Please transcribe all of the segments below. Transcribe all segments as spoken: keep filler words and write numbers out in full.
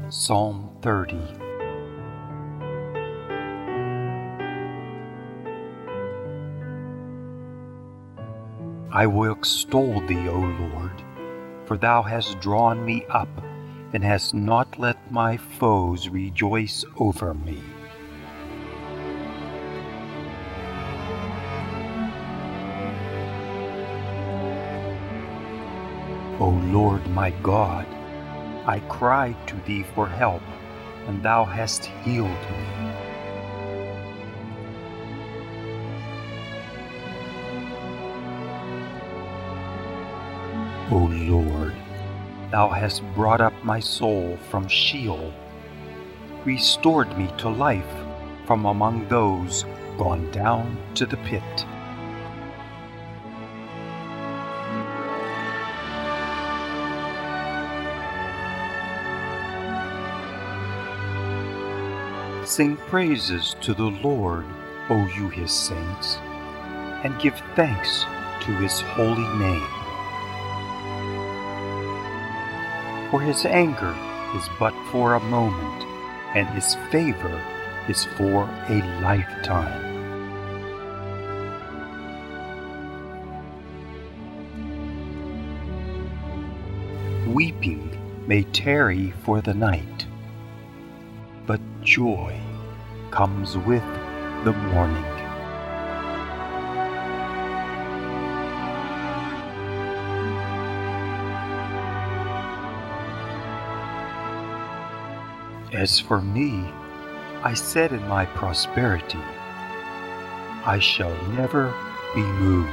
Psalm thirty. I will extol thee, O Lord, for thou hast drawn me up, and hast not let my foes rejoice over me. O Lord my God, I cried to thee for help, and thou hast healed me. O Lord, thou hast brought up my soul from Sheol, restored me to life from among those gone down to the pit. Sing praises to the Lord, O you his saints, and give thanks to his holy name. For his anger is but for a moment, and his favor is for a lifetime. Weeping may tarry for the night, but joy comes with the morning. As for me, I said in my prosperity, I shall never be moved.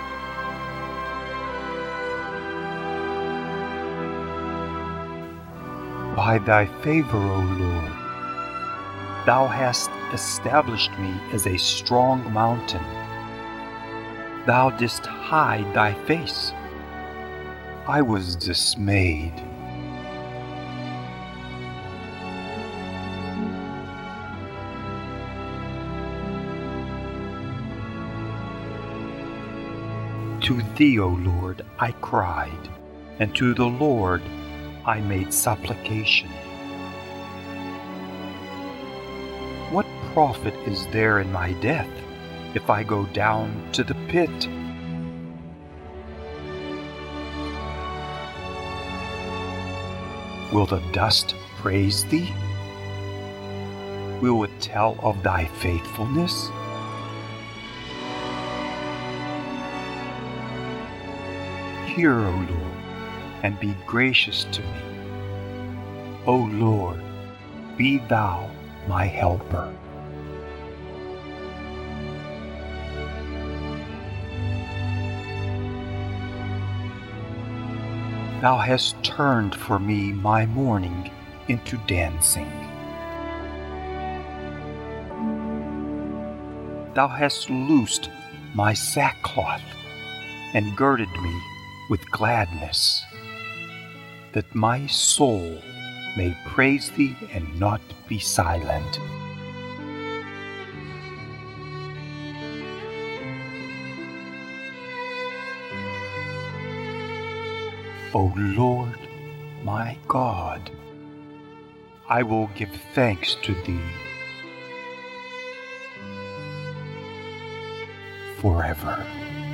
By thy favor, O Lord, thou hast established me as a strong mountain. Thou didst hide thy face. I was dismayed. To thee, O Lord, I cried, and to the Lord I made supplication. What profit is there in my death if I go down to the pit? Will the dust praise thee? Will it tell of thy faithfulness? Hear, O Lord, and be gracious to me. O Lord, be thou my helper. Thou hast turned for me my mourning into dancing. Thou hast loosed my sackcloth and girded me with gladness, that my soul may praise thee and not be silent. O Lord my God, I will give thanks to thee forever.